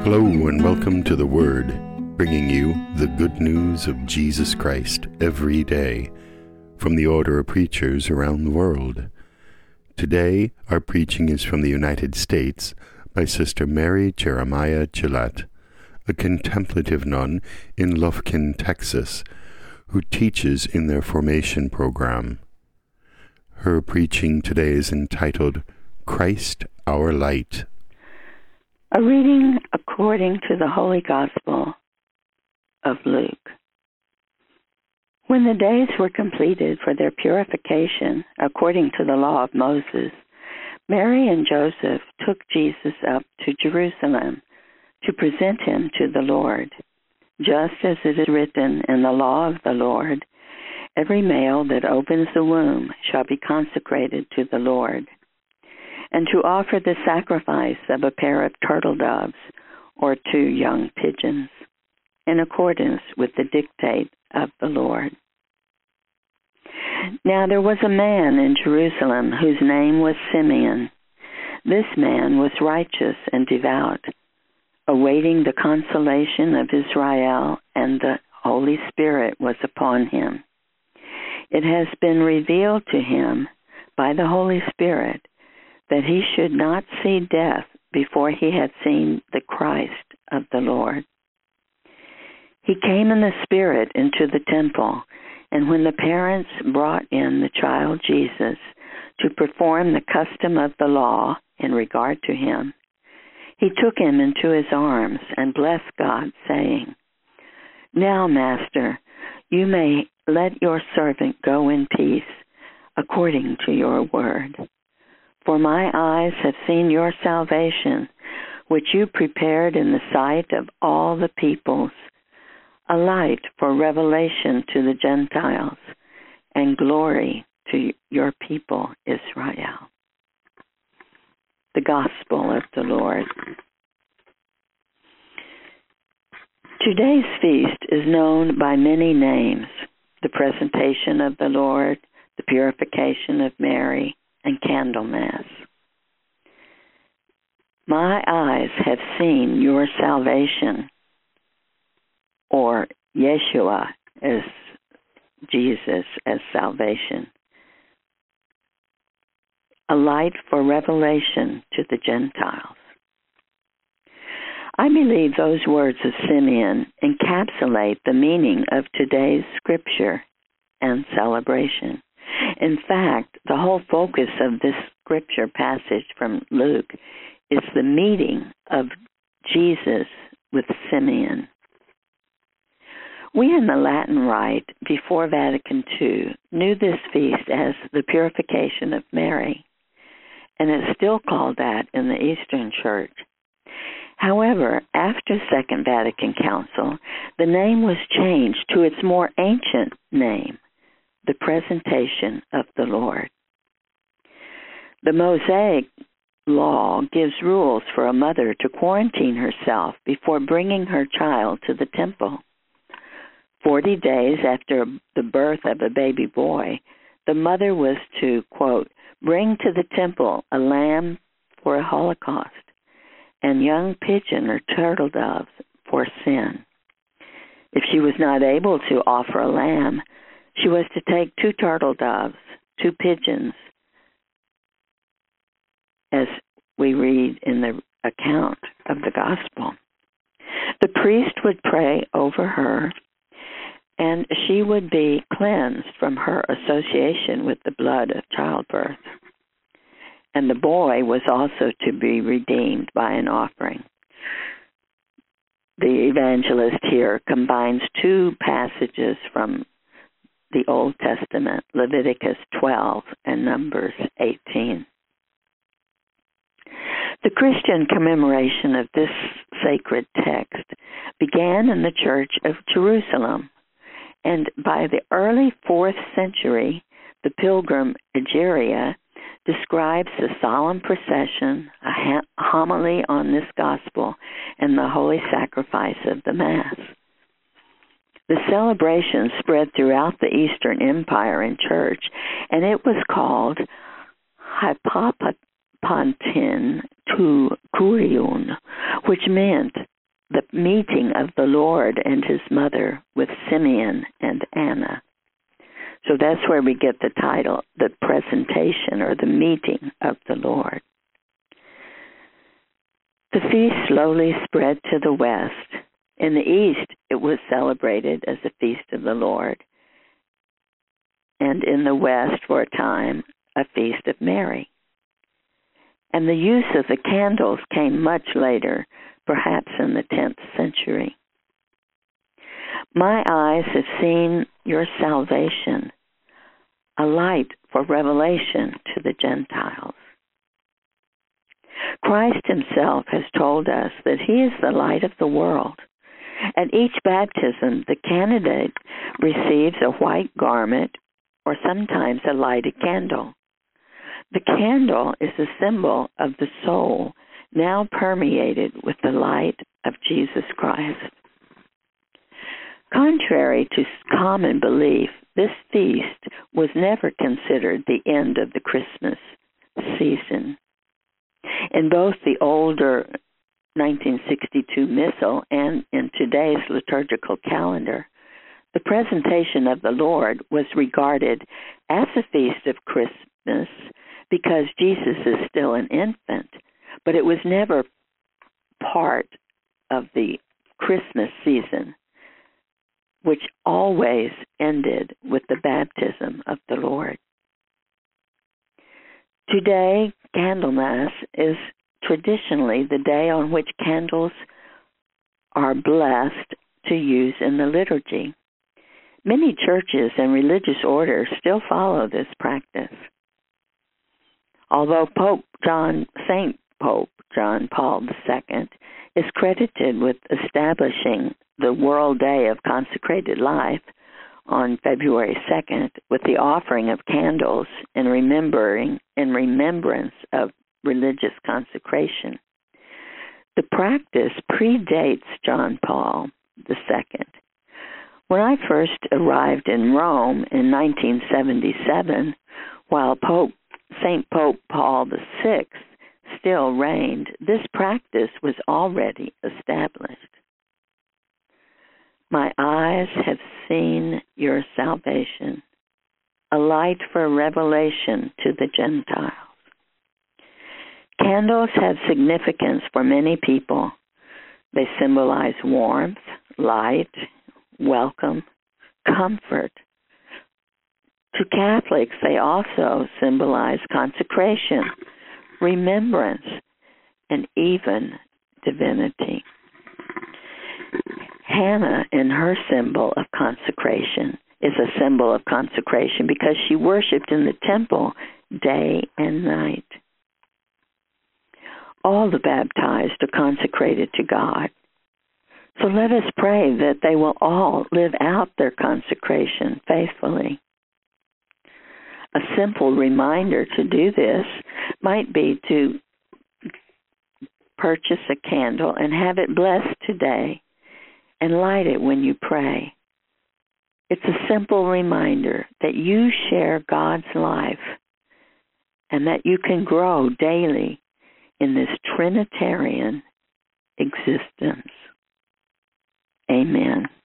Hello and welcome to The Word, bringing you the good news of Jesus Christ every day from the order of preachers around the world. Today, our preaching is from the United States by Sister Mary Jeremiah Gillette, a contemplative nun in Lufkin, Texas, who teaches in their formation program. Her preaching today is entitled, Christ Our Light. A reading according to the Holy Gospel of Luke. When the days were completed for their purification, according to the law of Moses, Mary and Joseph took Jesus up to Jerusalem to present him to the Lord. Just as it is written in the law of the Lord, every male that opens the womb shall be consecrated to the Lord, and to offer the sacrifice of a pair of turtle doves or 2 young pigeons, in accordance with the dictate of the Lord. Now there was a man in Jerusalem whose name was Simeon. This man was righteous and devout, awaiting the consolation of Israel, and the Holy Spirit was upon him. It has been revealed to him by the Holy Spirit that he should not see death before he had seen the Christ of the Lord. He came in the Spirit into the temple, and when the parents brought in the child Jesus to perform the custom of the law in regard to him, he took him into his arms and blessed God, saying, "Now, Master, you may let your servant go in peace, according to your word. For my eyes have seen your salvation, which you prepared in the sight of all the peoples, a light for revelation to the Gentiles, and glory to your people Israel." The Gospel of the Lord. Today's feast is known by many names: the Presentation of the Lord, the Purification of Mary, and Candlemas. My eyes have seen your salvation, or Yeshua as Jesus as salvation, a light for revelation to the Gentiles. I believe those words of Simeon encapsulate the meaning of today's scripture and celebration. In fact, the whole focus of this scripture passage from Luke is the meeting of Jesus with Simeon. We in the Latin Rite before Vatican II knew this feast as the Purification of Mary, and it's still called that in the Eastern Church. However, after Second Vatican Council, the name was changed to its more ancient name, the Presentation of the Lord. The Mosaic law gives rules for a mother to quarantine herself before bringing her child to the temple. 40 days after the birth of a baby boy, the mother was to, quote, bring to the temple a lamb for a holocaust and young pigeon or turtle doves for sin. If she was not able to offer a lamb, she was to take 2 turtle doves, 2 pigeons, as we read in the account of the gospel. The priest would pray over her, and she would be cleansed from her association with the blood of childbirth. And the boy was also to be redeemed by an offering. The evangelist here combines 2 passages from the Old Testament, Leviticus 12 and Numbers 18. The Christian commemoration of this sacred text began in the Church of Jerusalem, and by the early 4th century, the pilgrim Egeria describes the solemn procession, a homily on this gospel, and the holy sacrifice of the Mass. The celebration spread throughout the Eastern Empire and Church, and it was called Hypopantin tu Kurion, which meant the meeting of the Lord and his mother with Simeon and Anna. So that's where we get the title, the presentation or the meeting of the Lord. The feast slowly spread to the west. In the east, it was celebrated as the feast of the Lord. And in the west, for a time, a feast of Mary. And the use of the candles came much later, perhaps in the 10th century. My eyes have seen your salvation, a light for revelation to the Gentiles. Christ himself has told us that he is the light of the world. At each baptism, the candidate receives a white garment or sometimes a lighted candle. The candle is a symbol of the soul now permeated with the light of Jesus Christ. Contrary to common belief, this feast was never considered the end of the Christmas season. In both the older 1962 Missal and in today's liturgical calendar, the presentation of the Lord was regarded as a feast of Christmas because Jesus is still an infant, but it was never part of the Christmas season, which always ended with the baptism of the Lord. Today, Candlemas is traditionally the day on which candles are blessed to use in the liturgy. Many churches and religious orders still follow this practice. Although St. Pope John Paul II is credited with establishing the World Day of Consecrated Life on February 2nd with the offering of candles in remembrance of religious consecration, the practice predates John Paul II. When I first arrived in Rome in 1977, while St. Pope Paul VI still reigned, this practice was already established. My eyes have seen your salvation, a light for revelation to the Gentiles. Candles have significance for many people. They symbolize warmth, light, welcome, comfort. To Catholics, they also symbolize consecration, remembrance, and even divinity. Hannah, in her symbol of consecration, is a symbol of consecration because she worshiped in the temple day and night. All the baptized are consecrated to God. So let us pray that they will all live out their consecration faithfully. A simple reminder to do this might be to purchase a candle and have it blessed today and light it when you pray. It's a simple reminder that you share God's life and that you can grow daily in this Trinitarian existence. Amen.